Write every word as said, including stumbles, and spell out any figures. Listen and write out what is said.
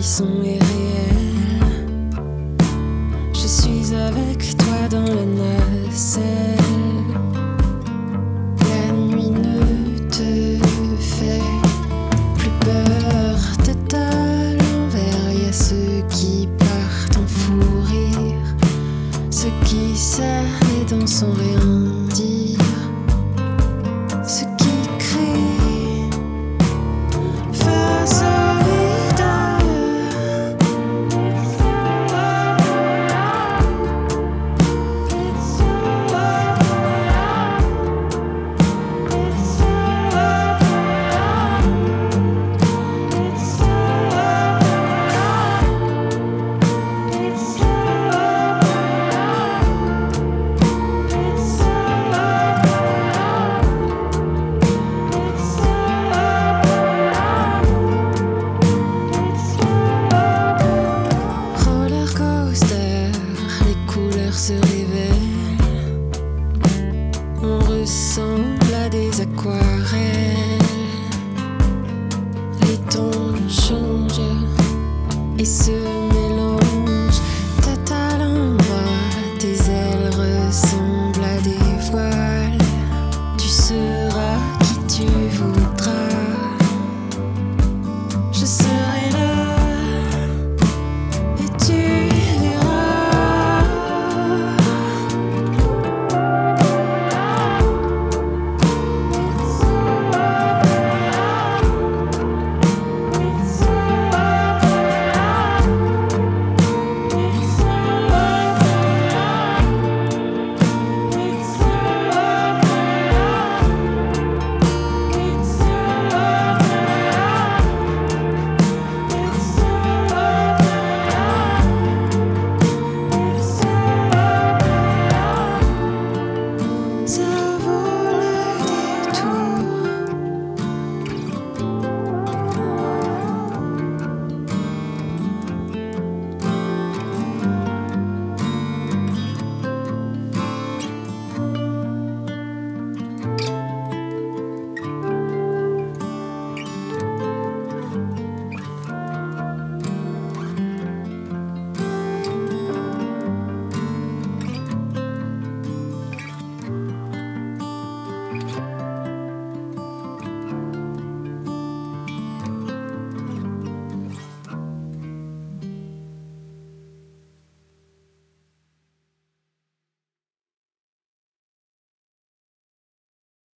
frisson est réel. Je suis avec toi dans la nacelle. La nuit ne te fait plus peur. Tête à l'envers, y a ceux qui partent en fou rire, ceux qui serrent les dents sans rien dire, ceux qui crient feu solitaire. Roller coaster, les couleurs se révèlent. On ressemble à des aquarelles. Les tons changent et se mélangent. Tête à l'endroit, tes ailes ressemblent à des voiles. Tu seras qui tu voudras.